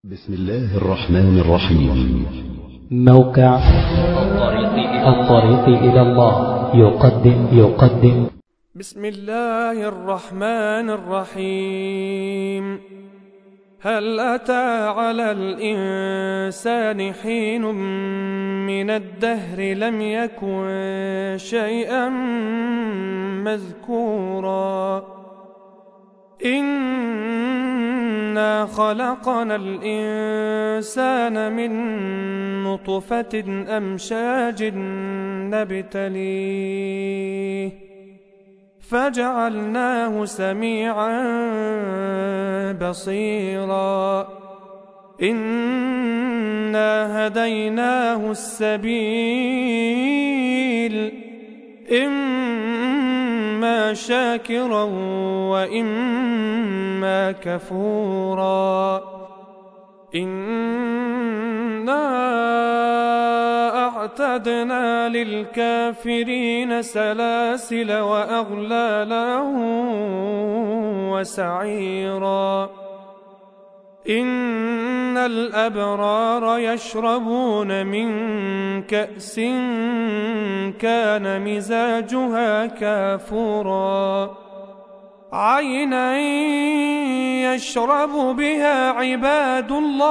بسم الله الرحمن الرحيم. موقع الطريق إلى الله يقدم بسم الله الرحمن الرحيم. هل أتى على الإنسان حين من الدهر لم يكن شيئا مذكورا إنا خلقنا الإنسان من نطفة أمشاج نبتليه فجعلناه سميعا بصيرا إنا هديناه السبيل إما شاكرا وإما كفورا إنا أعتدنا للكافرين سلاسل وأغلالا وسعيرا إن الأبرار يشربون من كأس كان مزاجها كافورا عينا يشرب بها عباد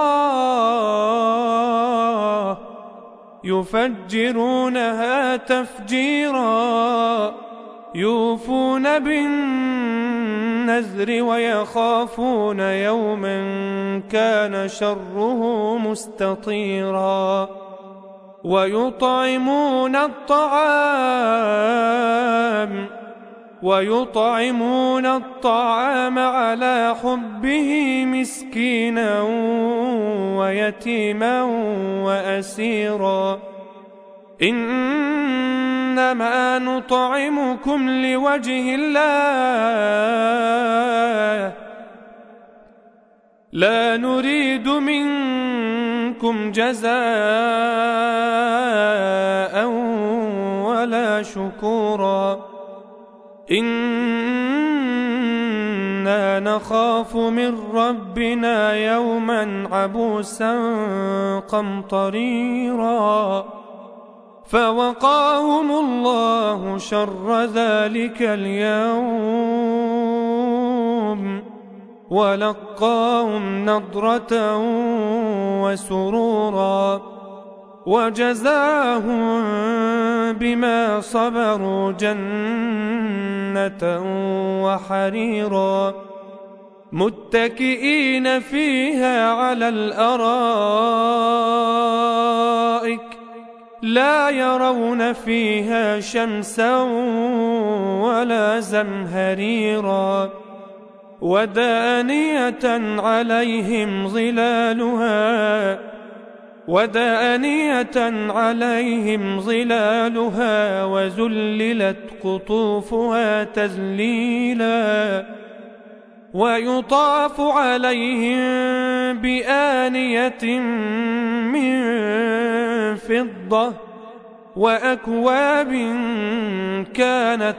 الله يفجرونها تفجيرا يوفون بالنذر ويخافون يوما كان شره مستطيرا ويطعمون الطعام على حبه مسكينا ويتيما وأسيرا إنما نطعمكم لوجه الله لا نريد منكم جزاء ولا شكورا إنا نخاف من ربنا يوما عبوسا قمطريرا فوقاهم الله شر ذلك اليوم ولقاهم نضرة وسرورا وجزاهم بما صبروا جنة وحريرا متكئين فيها على الأرائك لا يرون فيها شمسا ولا زمهريرا ودانية عليهم ظلالها وذللت قطوفها تذليلا ويطاف عليهم بآنية من فضة وأكواب كانت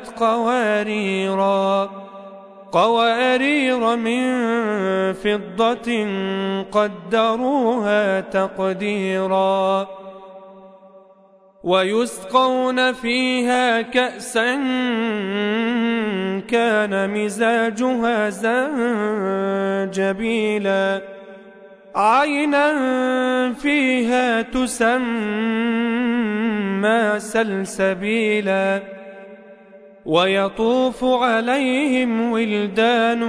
قوارير من فضة قدروها تقديرا ويسقون فيها كأسا كان مزاجها زنجبيلا عينا فيها تسمى سلسبيلا ويطوف عليهم ولدان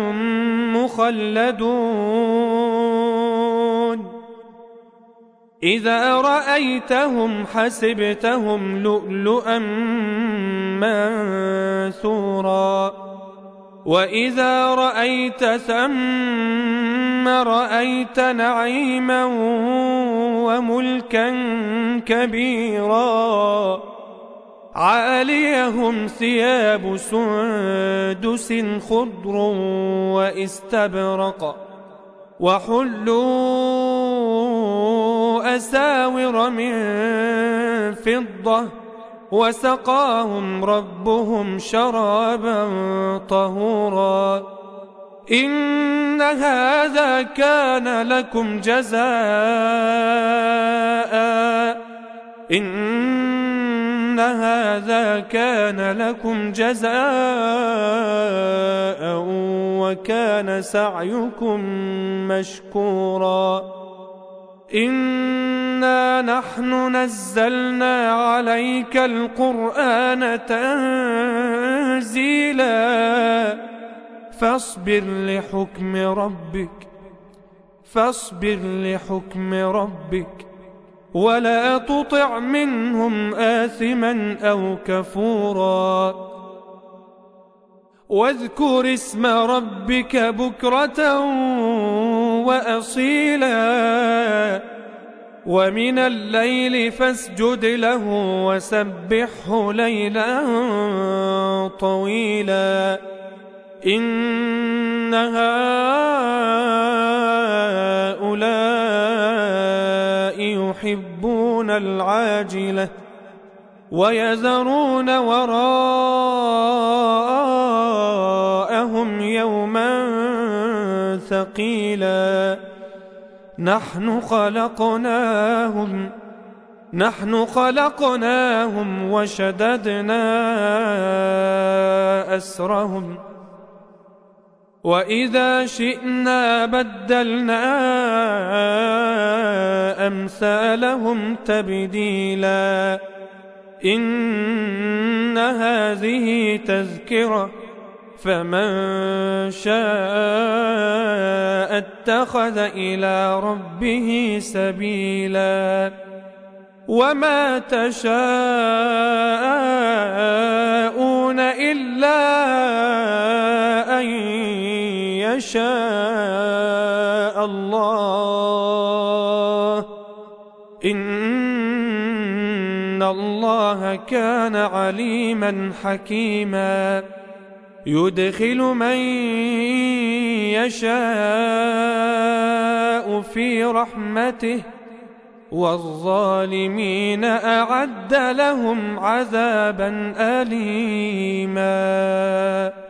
مخلدون إذا رأيتهم حسبتهم لؤلؤا منثورا وإذا رأيت ثم رأيت نعيما وملكا كبيرا عاليهم ثياب سندس خضر واستبرق وحلوا أساور من فضة وسقاهم ربهم شرابا طهورا إن هذا كان لكم جزاء إن هذا كان لكم جزاء وكان سعيكم مشكورا إنا نحن نزلنا عليك القرآن تنزيلا فاصبر لحكم ربك ولا تطع منهم آثما أو كفورا واذكر اسم ربك بكرة وأصيلا ومن الليل فاسجد له وسبحه ليلا طويلا إن هؤلاء يحبون العاجلة ويذرون وراءهم يوما ثقيلا نحن خلقناهم وشددنا أسرهم وإذا شئنا بدلنا أمثالهم تبديلا إن هذه تذكرة فمن شاء اتخذ إلى ربه سبيلا وما تشاءون إلا أن يشاء الله إن الله كان عليما حكيما يدخل من يشاء في رحمته والظالمين أعد لهم عذابا أليما